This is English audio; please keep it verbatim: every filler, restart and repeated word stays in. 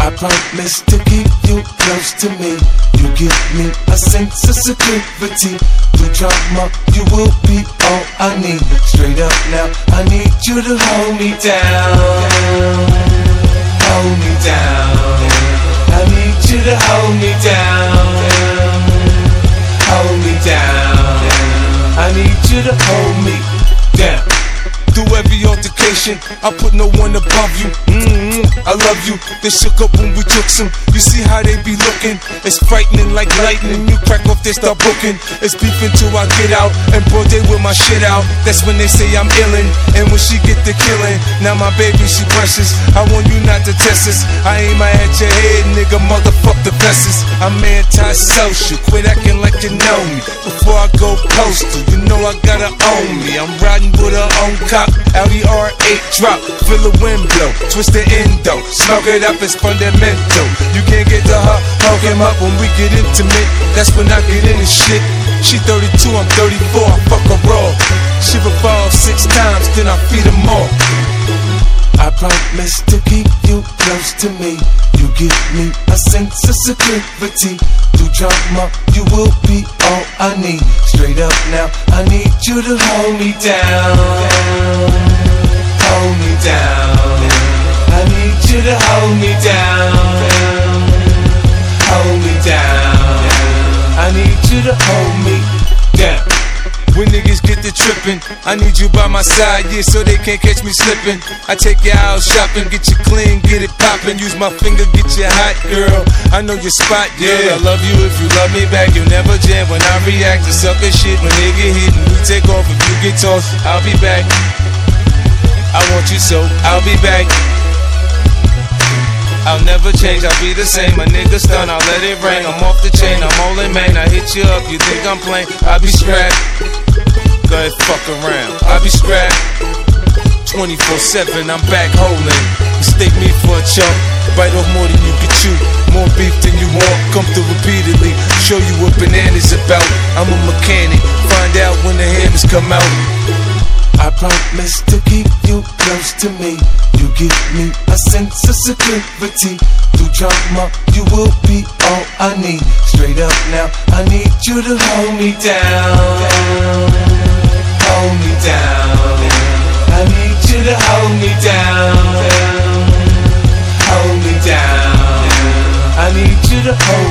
I promise to keep you close to me. You give me a sense of security. Through trauma, you will be all I need. Straight up now, I need you to hold me down. Hold me down. I need you to hold me down. Hold me down. I need you to hold me down. Through every altercation, I put no one above you. Mm-hmm, I love you. They shook up when we took some. You see how they be looking? It's frightening like lightning. You crack off, they start booking. It's beef until I get out and broad day with my shit out. That's when they say I'm illin'. And when she get the killing, now my baby she precious. I want you not to test this. I aim my at your head, nigga. Motherfuck the bestest. I'm anti-social. Quit acting like you know me. Before I go postal, you know I gotta own me. I'm riding with her own car. Audi R eight drop, feel the wind blow, twist the endo, smoke it up, it's fundamental. You can't get to her, hug him up when we get intimate. That's when I get in the shit. She thirty-two, I'm thirty-four, I fuck her raw. She revolve six times, then I feed her more. I promise to keep you close to me. You give me a sense of security. Through trauma, you will be all I need. Straight up now, I need you to hold me down. Hold me down. I need you to hold me down. Hold me down. I need you to hold me down. When niggas get to trippin', I need you by my side, yeah, so they can't catch me slippin'. I take you out shopping, get you clean, get it poppin'. Use my finger, get you hot, girl. I know your spot, yeah. I love you if you love me back. You'll never jam when I react to sucker shit. When they get hit and we take off, if you get tossed, I'll be back. I want you so, I'll be back. I'll never change, I'll be the same. My nigga stun, I'll let it rain. I'm off the chain, I'm all in, man. I hit you up, you think I'm playing? I'll be scrapped. Go ahead, fuck around. I'll be scrapped. twenty-four seven, I'm back holding. Mistake me for a chump. Bite off more than you can chew. More beef than you want. Come through repeatedly. Show you what bananas about. I'm a mechanic. Find out when the hammers come out. I promise to keep you close to me. You give me a sense of security. Through trauma, you will be all I need. Straight up now, I need you to hold me down. Hold me down. I need you to hold me down. Hold me down. I need you to hold me down.